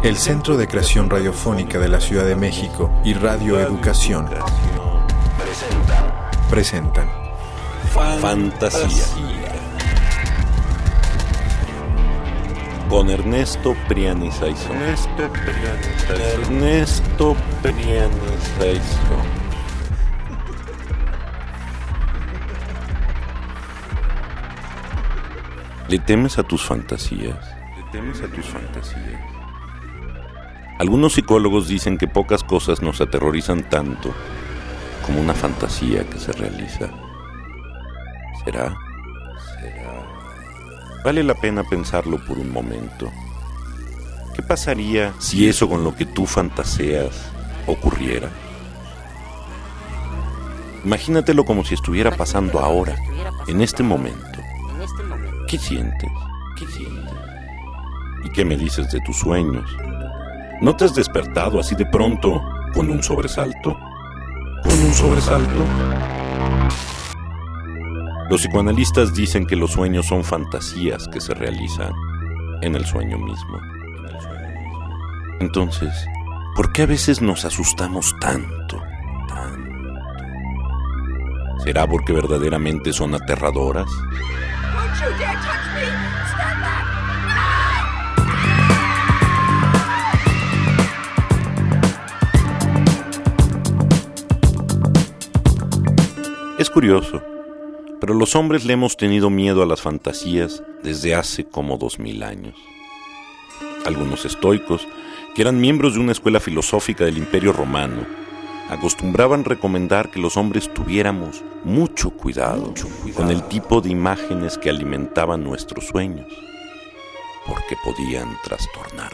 El Centro de Creación Radiofónica de la Ciudad de México y Radio Educación presentan Fantasía con Ernesto Priani Saizó. Ernesto Priani Saizó. ¿Le temes a tus fantasías? Algunos psicólogos dicen que pocas cosas nos aterrorizan tanto como una fantasía que se realiza. ¿Será? Vale la pena pensarlo por un momento. ¿Qué pasaría si eso con lo que tú fantaseas ocurriera? Imagínatelo como si estuviera pasando ahora, en este momento. ¿Qué sientes? ¿Y qué me dices de tus sueños? ¿No te has despertado así de pronto con un sobresalto? Los psicoanalistas dicen que los sueños son fantasías que se realizan en el sueño mismo. Entonces, ¿por qué a veces nos asustamos tanto? ¿Será porque verdaderamente son aterradoras? Don't you dare touch me! Stand back! Es curioso, pero los hombres le hemos tenido miedo a las fantasías desde hace como 2000 años. Algunos estoicos, que eran miembros de una escuela filosófica del Imperio Romano, acostumbraban recomendar que los hombres tuviéramos mucho cuidado con el tipo de imágenes que alimentaban nuestros sueños, porque podían trastornarnos.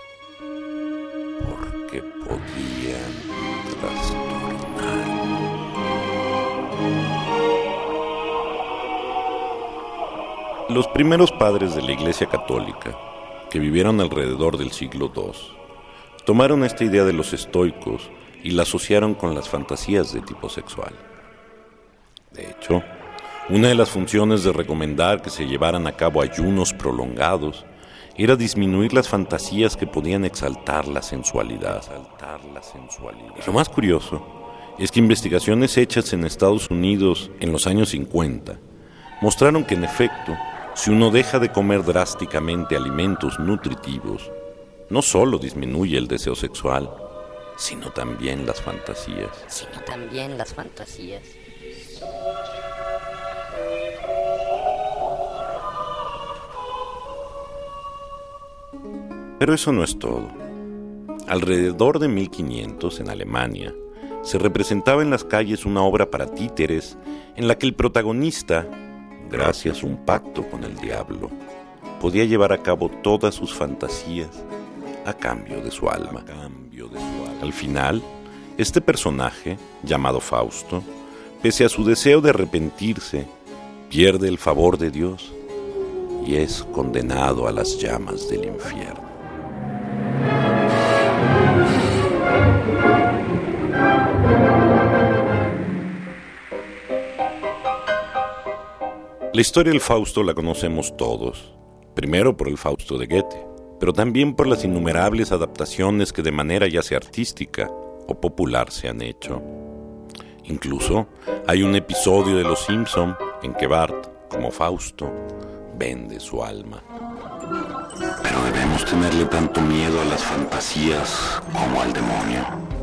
Los primeros padres de la Iglesia Católica, que vivieron alrededor del siglo II, tomaron esta idea de los estoicos y la asociaron con las fantasías de tipo sexual. De hecho, una de las funciones de recomendar que se llevaran a cabo ayunos prolongados era disminuir las fantasías que podían exaltar la sensualidad. Y lo más curioso es que investigaciones hechas en Estados Unidos en los años 50 mostraron que, en efecto, si uno deja de comer drásticamente alimentos nutritivos, no solo disminuye el deseo sexual, sino también las fantasías. Pero eso no es todo. Alrededor de 1500, en Alemania, se representaba en las calles una obra para títeres en la que el protagonista, gracias a un pacto con el diablo, podía llevar a cabo todas sus fantasías a cambio de su alma. Al final, este personaje, llamado Fausto, pese a su deseo de arrepentirse, pierde el favor de Dios y es condenado a las llamas del infierno. La historia del Fausto la conocemos todos, primero por el Fausto de Goethe, pero también por las innumerables adaptaciones que de manera ya sea artística o popular se han hecho. Incluso hay un episodio de Los Simpson en que Bart, como Fausto, vende su alma. Pero debemos tenerle tanto miedo a las fantasías como al demonio.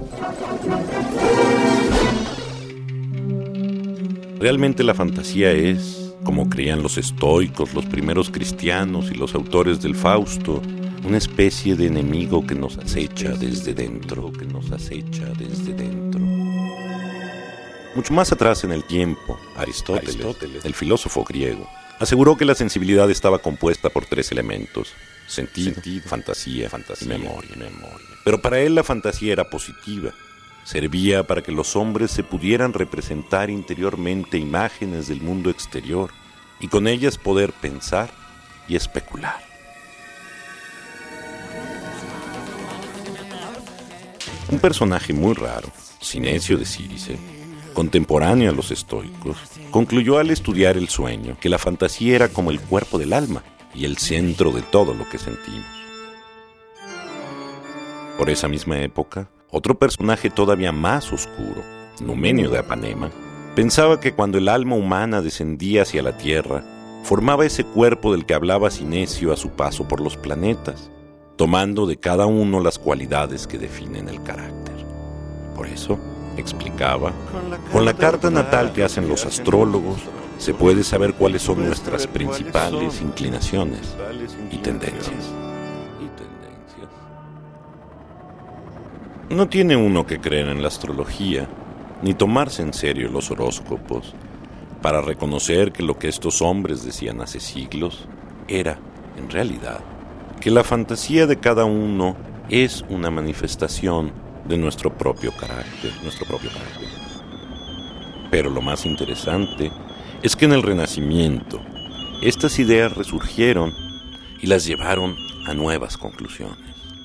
Realmente la fantasía es, como creían los estoicos, los primeros cristianos y los autores del Fausto, una especie de enemigo que nos acecha desde dentro. Mucho más atrás en el tiempo, Aristóteles, el filósofo griego, aseguró que la sensibilidad estaba compuesta por 3 elementos: sentido, fantasía y memoria. Pero para él la fantasía era positiva. Servía para que los hombres se pudieran representar interiormente imágenes del mundo exterior y con ellas poder pensar y especular. Un personaje muy raro, Sinesio de Círice, contemporáneo a los estoicos, concluyó al estudiar el sueño que la fantasía era como el cuerpo del alma y el centro de todo lo que sentimos. Por esa misma época, otro personaje todavía más oscuro, Numenio de Apanema, pensaba que cuando el alma humana descendía hacia la Tierra, formaba ese cuerpo del que hablaba Sinesio a su paso por los planetas, tomando de cada uno las cualidades que definen el carácter. Por eso, explicaba, con la carta natal que hacen los astrólogos, se puede saber cuáles son nuestras principales inclinaciones y tendencias. No tiene uno que creer en la astrología, ni tomarse en serio los horóscopos, para reconocer que lo que estos hombres decían hace siglos era, en realidad, que la fantasía de cada uno es una manifestación de nuestro propio carácter. Pero lo más interesante es que en el Renacimiento estas ideas resurgieron y las llevaron a nuevas conclusiones.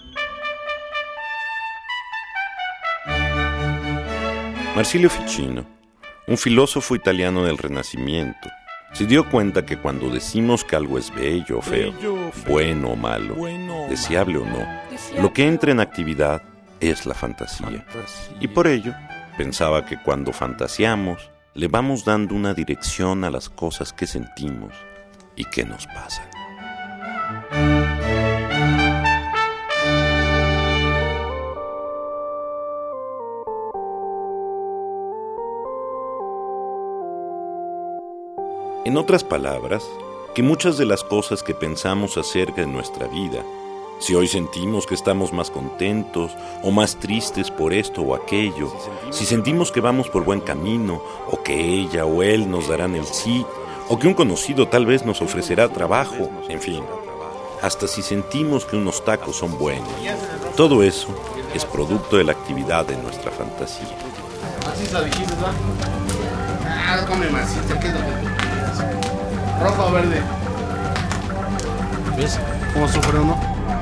Marsilio Ficino, un filósofo italiano del Renacimiento, se dio cuenta que cuando decimos que algo es bello o feo, bueno o malo, deseable o no, lo que entra en actividad es la fantasía. Y por ello, pensaba que cuando fantaseamos, le vamos dando una dirección a las cosas que sentimos y que nos pasan. En otras palabras, que muchas de las cosas que pensamos acerca de nuestra vida, si hoy sentimos que estamos más contentos o más tristes por esto o aquello, si sentimos que vamos por buen camino, o que ella o él nos darán el sí, o que un conocido tal vez nos ofrecerá trabajo, en fin, hasta si sentimos que unos tacos son buenos, todo eso es producto de la actividad de nuestra fantasía. Masita dijiste, ¿verdad? Ah, come masita, ¿qué es lo que tú quieres? ¿Roja o verde? ¿Ves cómo sufre uno?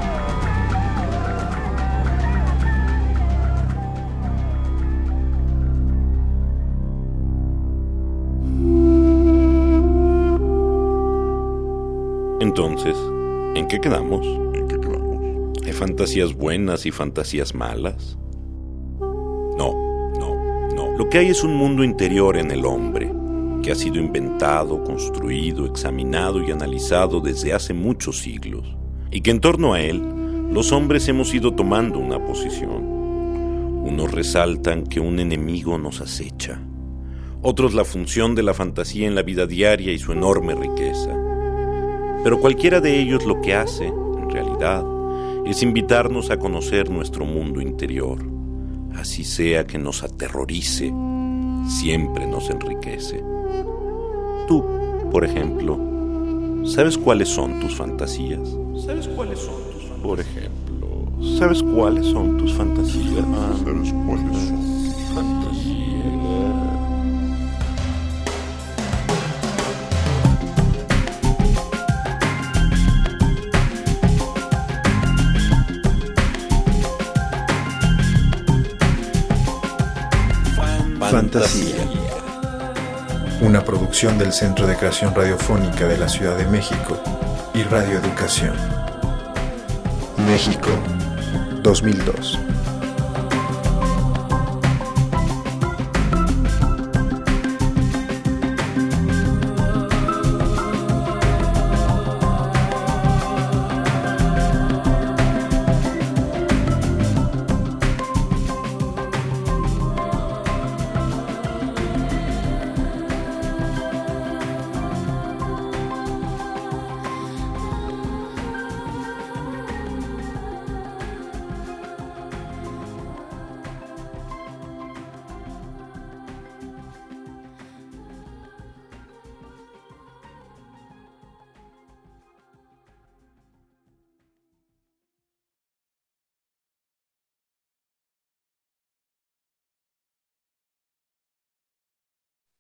Entonces, ¿en qué quedamos? ¿Hay fantasías buenas y fantasías malas? No. Lo que hay es un mundo interior en el hombre, que ha sido inventado, construido, examinado y analizado desde hace muchos siglos, y que en torno a él los hombres hemos ido tomando una posición. Unos resaltan que un enemigo nos acecha, otros la función de la fantasía en la vida diaria y su enorme riqueza. Pero cualquiera de ellos lo que hace, en realidad, es invitarnos a conocer nuestro mundo interior. Así sea que nos aterrorice, siempre nos enriquece. Tú, por ejemplo, ¿sabes cuáles son tus fantasías? Por ejemplo, ¿sabes cuáles son tus fantasías? ¿Sabes cuáles son tus fantasías? Fantasía. Una producción del Centro de Creación Radiofónica de la Ciudad de México y Radio Educación. México, 2002.